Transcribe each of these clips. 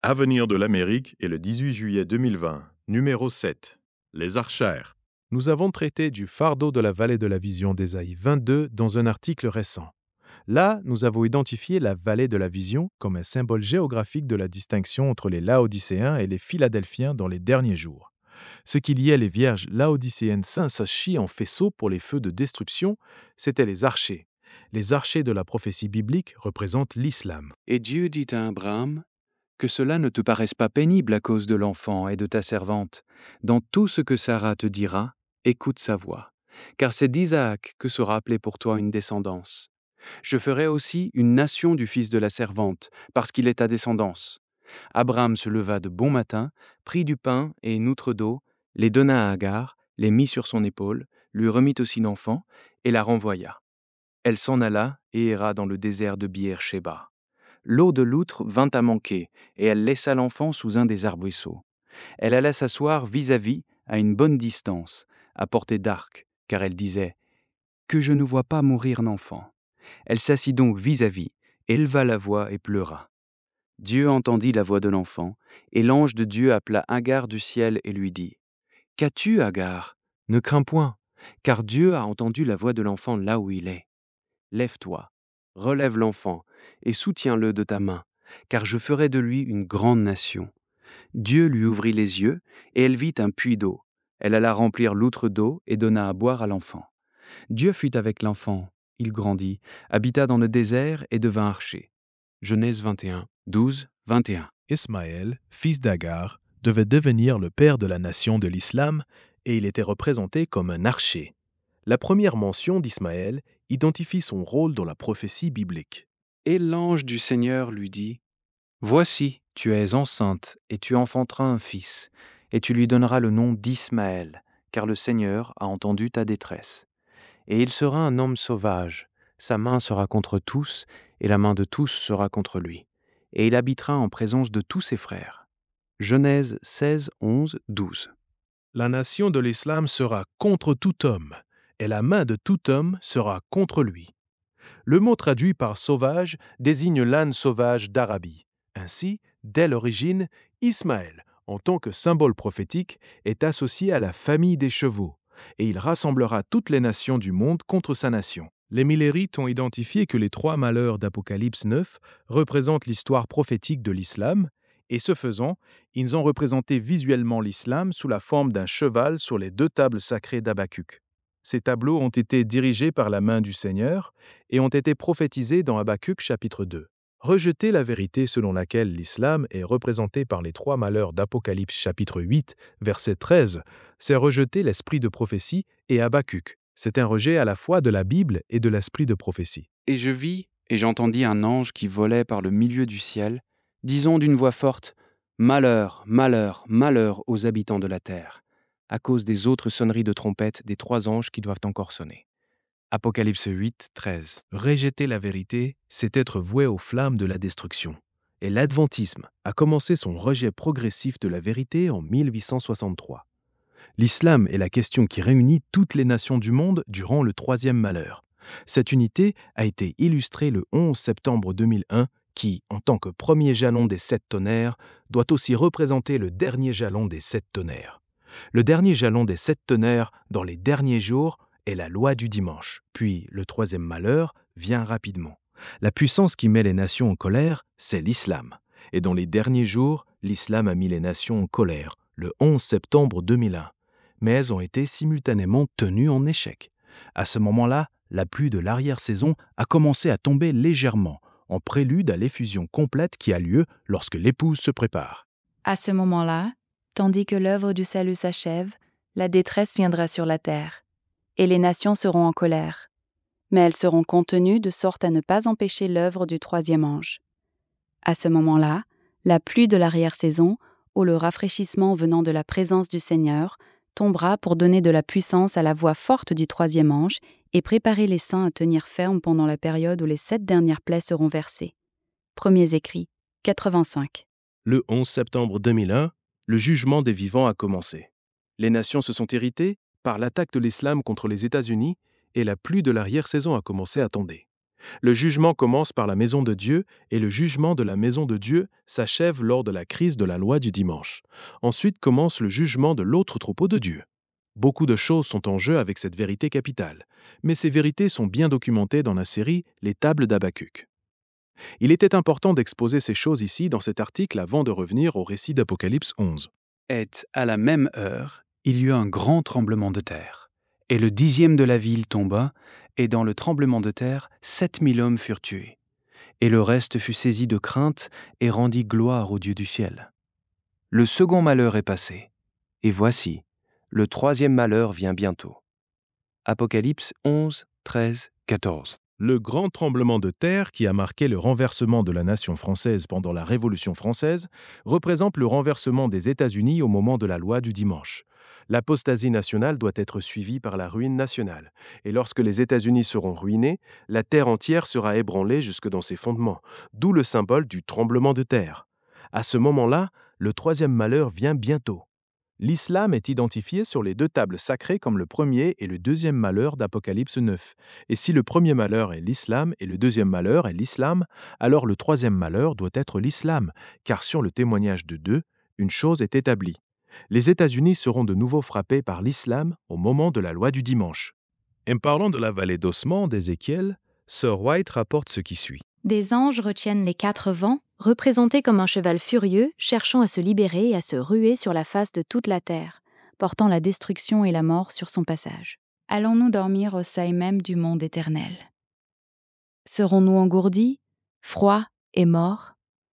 Avenir de l'Amérique et le 18 juillet 2020, numéro 7. Les archères. Nous avons traité du fardeau de la vallée de la vision d'Ésaïe 22 dans un article récent. Là, nous avons identifié la vallée de la vision comme un symbole géographique de la distinction entre les Laodicéens et les Philadelphiens dans les derniers jours. Ce qui liait les vierges laodicéennes s'assachient en faisceau pour les feux de destruction, c'étaient les archers. Les archers de la prophétie biblique représentent l'islam. Et Dieu dit à Abraham, que cela ne te paraisse pas pénible à cause de l'enfant et de ta servante. Dans tout ce que Sarah te dira, écoute sa voix. Car c'est d'Isaac que sera appelée pour toi une descendance. Je ferai aussi une nation du fils de la servante, parce qu'il est ta descendance. Abraham se leva de bon matin, prit du pain et une outre d'eau, les donna à Agar, les mit sur son épaule, lui remit aussi l'enfant, et la renvoya. Elle s'en alla et erra dans le désert de Biër-Shéba. L'eau de l'outre vint à manquer, et elle laissa l'enfant sous un des arbrisseaux. Elle alla s'asseoir vis-à-vis, à une bonne distance, à portée d'arc, car elle disait « Que je ne vois pas mourir l'enfant ». Elle s'assit donc vis-à-vis, éleva la voix et pleura. Dieu entendit la voix de l'enfant, et l'ange de Dieu appela Agar du ciel et lui dit « Qu'as-tu, Agar ? Ne crains point, car Dieu a entendu la voix de l'enfant là où il est. Lève-toi, relève l'enfant, et soutiens-le de ta main, car je ferai de lui une grande nation. » Dieu lui ouvrit les yeux, et elle vit un puits d'eau. Elle alla remplir l'outre d'eau et donna à boire à l'enfant. Dieu fut avec l'enfant, il grandit, habita dans le désert et devint archer. Genèse 21, 12, 21. Ismaël, fils d'Agar, devait devenir le père de la nation de l'islam et il était représenté comme un archer. La première mention d'Ismaël identifie son rôle dans la prophétie biblique. Et l'ange du Seigneur lui dit « Voici, tu es enceinte, et tu enfanteras un fils, et tu lui donneras le nom d'Ismaël, car le Seigneur a entendu ta détresse. Et il sera un homme sauvage, sa main sera contre tous, et la main de tous sera contre lui. Et il habitera en présence de tous ses frères. » Genèse 16, 11, 12. La nation de l'islam sera contre tout homme, et la main de tout homme sera contre lui. Le mot traduit par sauvage désigne l'âne sauvage d'Arabie. Ainsi, dès l'origine, Ismaël, en tant que symbole prophétique, est associé à la famille des chevaux, et il rassemblera toutes les nations du monde contre sa nation. Les millérites ont identifié que les trois malheurs d'Apocalypse 9 représentent l'histoire prophétique de l'islam, et ce faisant, ils ont représenté visuellement l'islam sous la forme d'un cheval sur les deux tables sacrées d'Habakkuk. Ces tableaux ont été dirigés par la main du Seigneur et ont été prophétisés dans Habakkuk chapitre 2. Rejeter la vérité selon laquelle l'islam est représenté par les trois malheurs d'Apocalypse chapitre 8, verset 13, c'est rejeter l'esprit de prophétie et Habakkuk. C'est un rejet à la fois de la Bible et de l'esprit de prophétie. Et je vis, et j'entendis un ange qui volait par le milieu du ciel, disant d'une voix forte, « Malheur, malheur, malheur aux habitants de la terre, à cause des autres sonneries de trompette des trois anges qui doivent encore sonner. » Apocalypse 8, 13. Rejeter la vérité, c'est être voué aux flammes de la destruction. Et l'adventisme a commencé son rejet progressif de la vérité en 1863. L'islam est la question qui réunit toutes les nations du monde durant le troisième malheur. Cette unité a été illustrée le 11 septembre 2001 qui, en tant que premier jalon des 7 tonnerres, doit aussi représenter le dernier jalon des 7 tonnerres. Le dernier jalon des 7 tonnerres dans les derniers jours est la loi du dimanche. Puis le troisième malheur vient rapidement. La puissance qui met les nations en colère, c'est l'islam. Et dans les derniers jours, l'islam a mis les nations en colère, le 11 septembre 2001. Mais elles ont été simultanément tenues en échec. À ce moment-là, la pluie de l'arrière-saison a commencé à tomber légèrement, en prélude à l'effusion complète qui a lieu lorsque l'épouse se prépare. À ce moment-là, tandis que l'œuvre du salut s'achève, la détresse viendra sur la terre, et les nations seront en colère. Mais elles seront contenues de sorte à ne pas empêcher l'œuvre du troisième ange. À ce moment-là, la pluie de l'arrière-saison, ou le rafraîchissement venant de la présence du Seigneur, tombera pour donner de la puissance à la voix forte du troisième ange et préparer les saints à tenir ferme pendant la période où les 7 dernières plaies seront versées. Premiers écrits, 85. Le 11 septembre 2001, le jugement des vivants a commencé. Les nations se sont irritées par l'attaque de l'islam contre les États-Unis et la pluie de l'arrière-saison a commencé à tomber. Le jugement commence par la maison de Dieu et le jugement de la maison de Dieu s'achève lors de la crise de la loi du dimanche. Ensuite commence le jugement de l'autre troupeau de Dieu. Beaucoup de choses sont en jeu avec cette vérité capitale, mais ces vérités sont bien documentées dans la série Les Tables d'Habakkuk. Il était important d'exposer ces choses ici dans cet article avant de revenir au récit d'Apocalypse 11. Et à la même heure, il y eut un grand tremblement de terre. Et le 10e de la ville tomba, et dans le tremblement de terre, 7000 hommes furent tués. Et le reste fut saisi de crainte et rendit gloire au Dieu du ciel. Le second malheur est passé, et voici, le 3e malheur vient bientôt. Apocalypse 11, 13, 14. Le grand tremblement de terre qui a marqué le renversement de la nation française pendant la Révolution française représente le renversement des États-Unis au moment de la loi du dimanche. L'apostasie nationale doit être suivie par la ruine nationale. Et lorsque les États-Unis seront ruinés, la terre entière sera ébranlée jusque dans ses fondements, d'où le symbole du tremblement de terre. À ce moment-là, le 3e malheur vient bientôt. L'islam est identifié sur les 2 tables sacrées comme le premier et le 2e malheur d'Apocalypse 9. Et si le premier malheur est l'islam et le 2e malheur est l'islam, alors le 3e malheur doit être l'islam, car sur le témoignage de 2, une chose est établie. Les États-Unis seront de nouveau frappés par l'islam au moment de la loi du dimanche. En parlant de la vallée d'ossement d'Ézéchiel, Sir White rapporte ce qui suit. Des anges retiennent les 4 vents, représentés comme un cheval furieux, cherchant à se libérer et à se ruer sur la face de toute la terre, portant la destruction et la mort sur son passage. Allons-nous dormir au seuil même du monde éternel? Serons-nous engourdis, froids et morts?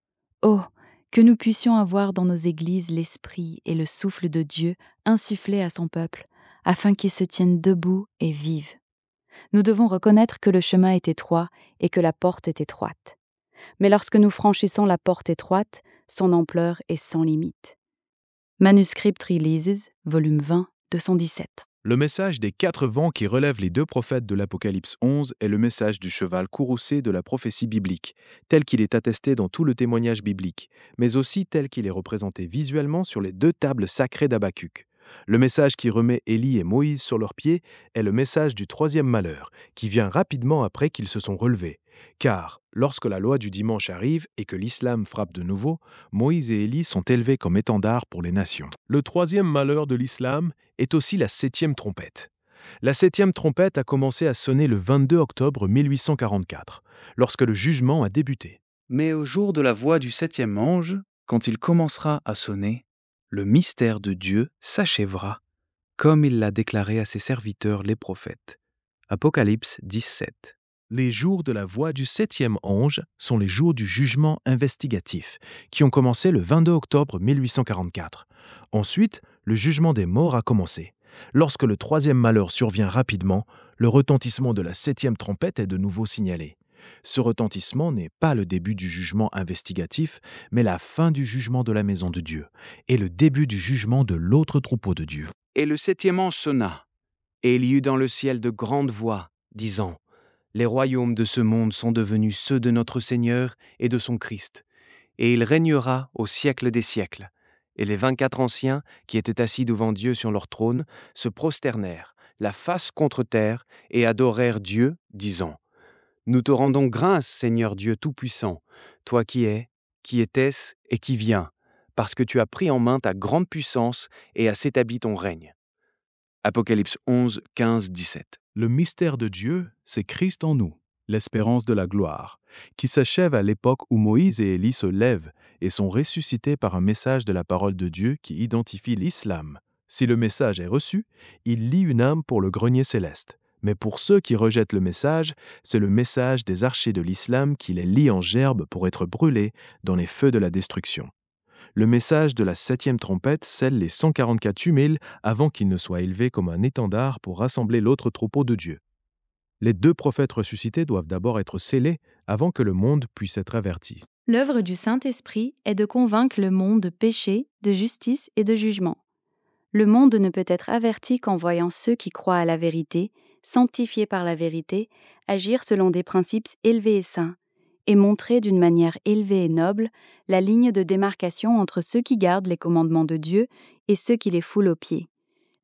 Oh, que nous puissions avoir dans nos églises l'esprit et le souffle de Dieu insufflé à son peuple, afin qu'il se tienne debout et vive. Nous devons reconnaître que le chemin est étroit et que la porte est étroite. Mais lorsque nous franchissons la porte étroite, son ampleur est sans limite. Manuscript Releases, volume 20, 217. Le message des 4 vents qui relèvent les 2 prophètes de l'Apocalypse 11 est le message du cheval courroucé de la prophétie biblique, tel qu'il est attesté dans tout le témoignage biblique, mais aussi tel qu'il est représenté visuellement sur les 2 tables sacrées d'Habakkuk. Le message qui remet Élie et Moïse sur leurs pieds est le message du 3e malheur, qui vient rapidement après qu'ils se sont relevés. Car, lorsque la loi du dimanche arrive et que l'islam frappe de nouveau, Moïse et Élie sont élevés comme étendards pour les nations. Le 3e malheur de l'islam est aussi la 7e trompette. La 7e trompette a commencé à sonner le 22 octobre 1844, lorsque le jugement a débuté. Mais au jour de la voix du 7e ange, quand il commencera à sonner, le mystère de Dieu s'achèvera, comme il l'a déclaré à ses serviteurs les prophètes. Apocalypse 17. Les jours de la voix du 7e ange sont les jours du jugement investigatif, qui ont commencé le 22 octobre 1844. Ensuite, le jugement des morts a commencé. Lorsque le 3e malheur survient rapidement, le retentissement de la 7e trompette est de nouveau signalé. Ce retentissement n'est pas le début du jugement investigatif, mais la fin du jugement de la maison de Dieu, et le début du jugement de l'autre troupeau de Dieu. Et le 7e ange sonna, et il y eut dans le ciel de grandes voix, disant : Les royaumes de ce monde sont devenus ceux de notre Seigneur et de son Christ, et il régnera au siècle des siècles. Et les 24 anciens, qui étaient assis devant Dieu sur leur trône, se prosternèrent, la face contre terre, et adorèrent Dieu, disant : Nous te rendons grâce, Seigneur Dieu Tout-Puissant, toi qui es, qui étais et qui viens, parce que tu as pris en main ta grande puissance et as établi ton règne. Apocalypse 11, 15, 17. Le mystère de Dieu, c'est Christ en nous, l'espérance de la gloire, qui s'achève à l'époque où Moïse et Élie se lèvent et sont ressuscités par un message de la parole de Dieu qui identifie l'islam. Si le message est reçu, il lie une âme pour le grenier céleste. Mais pour ceux qui rejettent le message, c'est le message des archers de l'islam qui les lie en gerbe pour être brûlés dans les feux de la destruction. Le message de la 7e trompette scelle les 144 000 avant qu'ils ne soient élevés comme un étendard pour rassembler l'autre troupeau de Dieu. Les 2 prophètes ressuscités doivent d'abord être scellés avant que le monde puisse être averti. L'œuvre du Saint-Esprit est de convaincre le monde de péché, de justice et de jugement. Le monde ne peut être averti qu'en voyant ceux qui croient à la vérité, sanctifiés par la vérité, agir selon des principes élevés et saints, et montrer d'une manière élevée et noble la ligne de démarcation entre ceux qui gardent les commandements de Dieu et ceux qui les foulent aux pieds.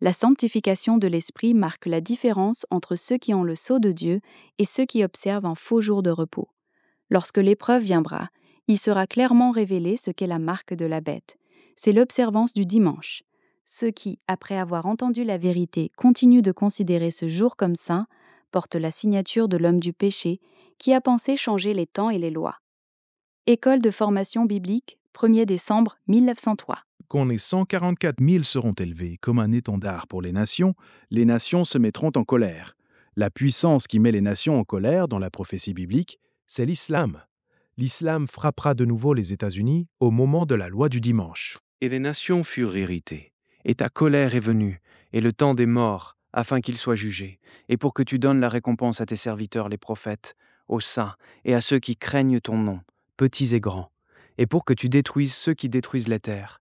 La sanctification de l'esprit marque la différence entre ceux qui ont le sceau de Dieu et ceux qui observent un faux jour de repos. Lorsque l'épreuve viendra, il sera clairement révélé ce qu'est la marque de la bête. C'est l'observance du dimanche. Ceux qui, après avoir entendu la vérité, continuent de considérer ce jour comme saint, portent la signature de l'homme du péché, qui a pensé changer les temps et les lois. École de formation biblique, 1er décembre 1903. Quand les 144 000 seront élevés comme un étendard pour les nations se mettront en colère. La puissance qui met les nations en colère dans la prophétie biblique, c'est l'islam. L'islam frappera de nouveau les États-Unis au moment de la loi du dimanche. Et les nations furent irritées, et ta colère est venue, et le temps des morts, afin qu'ils soient jugés, et pour que tu donnes la récompense à tes serviteurs les prophètes, aux saints et à ceux qui craignent ton nom, petits et grands, et pour que tu détruises ceux qui détruisent la terre.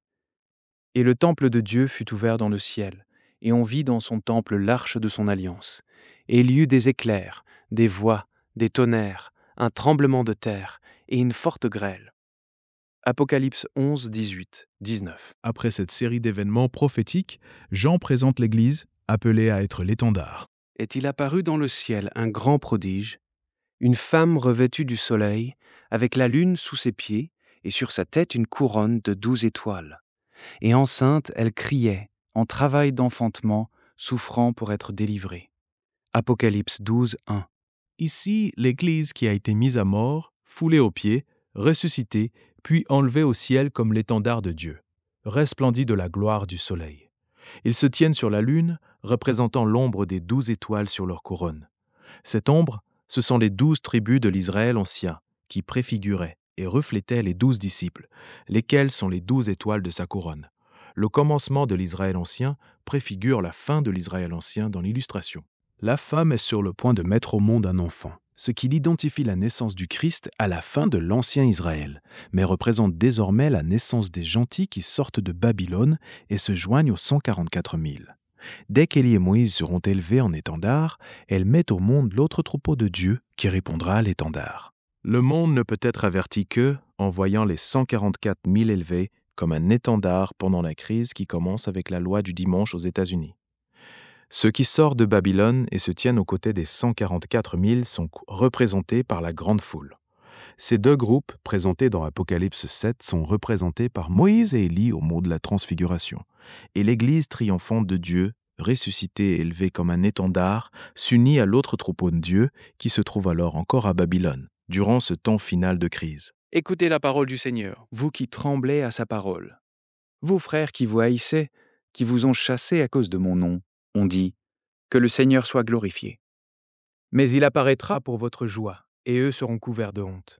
Et le temple de Dieu fut ouvert dans le ciel, et on vit dans son temple l'arche de son alliance. Et il y eut des éclairs, des voix, des tonnerres, un tremblement de terre, et une forte grêle. Apocalypse 11, 18, 19. Après cette série d'événements prophétiques, Jean présente l'Église, appelée à être l'étendard. Est-il apparu dans le ciel un grand prodige, une femme revêtue du soleil, avec la lune sous ses pieds, et sur sa tête une couronne de 12 étoiles. Et enceinte, elle criait, en travail d'enfantement, souffrant pour être délivrée. Apocalypse 12, 1. Ici, l'Église qui a été mise à mort, foulée aux pieds, ressuscitée, puis enlevée au ciel comme l'étendard de Dieu, resplendit de la gloire du soleil. Ils se tiennent sur la lune, représentant l'ombre des 12 étoiles sur leur couronne. Cette ombre, ce sont les 12 tribus de l'Israël ancien, qui préfiguraient et reflétaient les 12 disciples, lesquels sont les 12 étoiles de sa couronne. Le commencement de l'Israël ancien préfigure la fin de l'Israël ancien dans l'illustration. La femme est sur le point de mettre au monde un enfant, ce qui identifie la naissance du Christ à la fin de l'ancien Israël, mais représente désormais la naissance des gentils qui sortent de Babylone et se joignent aux 144 000. Dès qu'Élie et Moïse seront élevés en étendard, elle met au monde l'autre troupeau de Dieu qui répondra à l'étendard. Le monde ne peut être averti que en voyant les 144 000 élevés comme un étendard pendant la crise qui commence avec la loi du dimanche aux États-Unis. Ceux qui sortent de Babylone et se tiennent aux côtés des 144 000 sont représentés par la grande foule. Ces deux groupes, présentés dans Apocalypse 7, sont représentés par Moïse et Élie au mot de la transfiguration. Et l'Église triomphante de Dieu, ressuscitée et élevée comme un étendard, s'unit à l'autre troupeau de Dieu qui se trouve alors encore à Babylone, durant ce temps final de crise. Écoutez la parole du Seigneur, vous qui tremblez à sa parole. Vos frères qui vous haïssaient, qui vous ont chassés à cause de mon nom, ont dit « Que le Seigneur soit glorifié ». Mais il apparaîtra pour votre joie, et eux seront couverts de honte.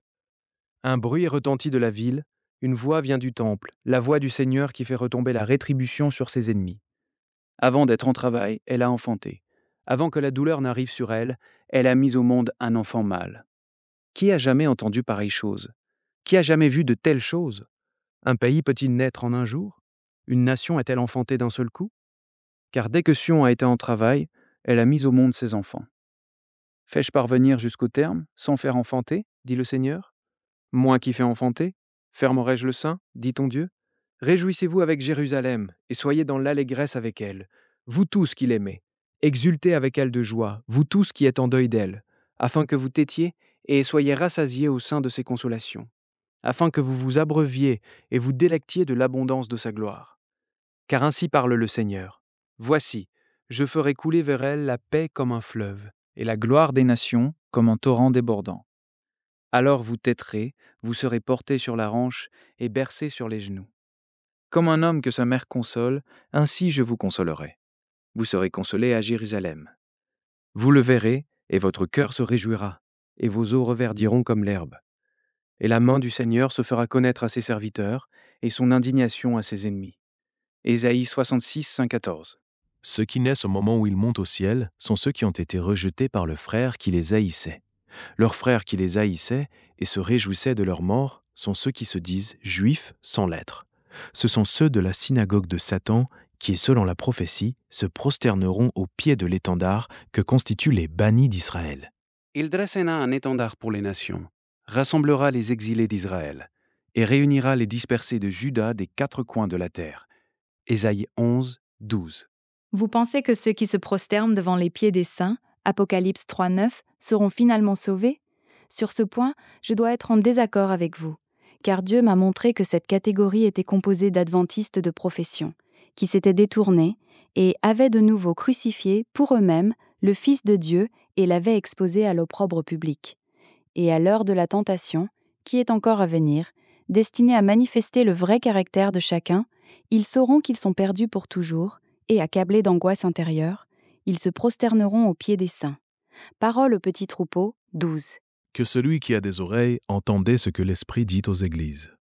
Un bruit retentit de la ville, une voix vient du temple, la voix du Seigneur qui fait retomber la rétribution sur ses ennemis. Avant d'être en travail, elle a enfanté. Avant que la douleur n'arrive sur elle, elle a mis au monde un enfant mâle. Qui a jamais entendu pareille chose? Qui a jamais vu de telles choses? Un pays peut-il naître en un jour? Une nation est-elle enfantée d'un seul coup? Car dès que Sion a été en travail, elle a mis au monde ses enfants. Fais-je parvenir jusqu'au terme, sans faire enfanter, dit le Seigneur? Moi qui fais enfanter, fermerai-je le sein, dit ton Dieu? Réjouissez-vous avec Jérusalem, et soyez dans l'allégresse avec elle, vous tous qui l'aimez. Exultez avec elle de joie, vous tous qui êtes en deuil d'elle, afin que vous têtiez et soyez rassasiés au sein de ses consolations, afin que vous vous abreuviez et vous délectiez de l'abondance de sa gloire. Car ainsi parle le Seigneur. Voici, je ferai couler vers elle la paix comme un fleuve, et la gloire des nations comme un torrent débordant. Alors vous téterez, vous serez portés sur la hanche et bercés sur les genoux. Comme un homme que sa mère console, ainsi je vous consolerai. Vous serez consolés à Jérusalem. Vous le verrez, et votre cœur se réjouira, et vos os reverdiront comme l'herbe. Et la main du Seigneur se fera connaître à ses serviteurs, et son indignation à ses ennemis. Ésaïe 66, 5, 14. Ceux qui naissent au moment où ils montent au ciel sont ceux qui ont été rejetés par le frère qui les haïssait. Leurs frères qui les haïssaient et se réjouissaient de leur mort sont ceux qui se disent juifs sans l'être. Ce sont ceux de la synagogue de Satan qui, selon la prophétie, se prosterneront aux pieds de l'étendard que constituent les bannis d'Israël. Il dressera un étendard pour les nations, rassemblera les exilés d'Israël, et réunira les dispersés de Juda des 4 coins de la terre. Ésaïe 11, 12. Vous pensez que ceux qui se prosternent devant les pieds des saints, Apocalypse 3.9, seront finalement sauvés? Sur ce point, je dois être en désaccord avec vous, car Dieu m'a montré que cette catégorie était composée d'adventistes de profession, qui s'étaient détournés et avaient de nouveau crucifié pour eux-mêmes le Fils de Dieu et l'avaient exposé à l'opprobre public. Et à l'heure de la tentation, qui est encore à venir, destinée à manifester le vrai caractère de chacun, ils sauront qu'ils sont perdus pour toujours, et accablés d'angoisse intérieure, ils se prosterneront aux pieds des saints. Parole au petit troupeau, 12. Que celui qui a des oreilles entendait ce que l'Esprit dit aux églises.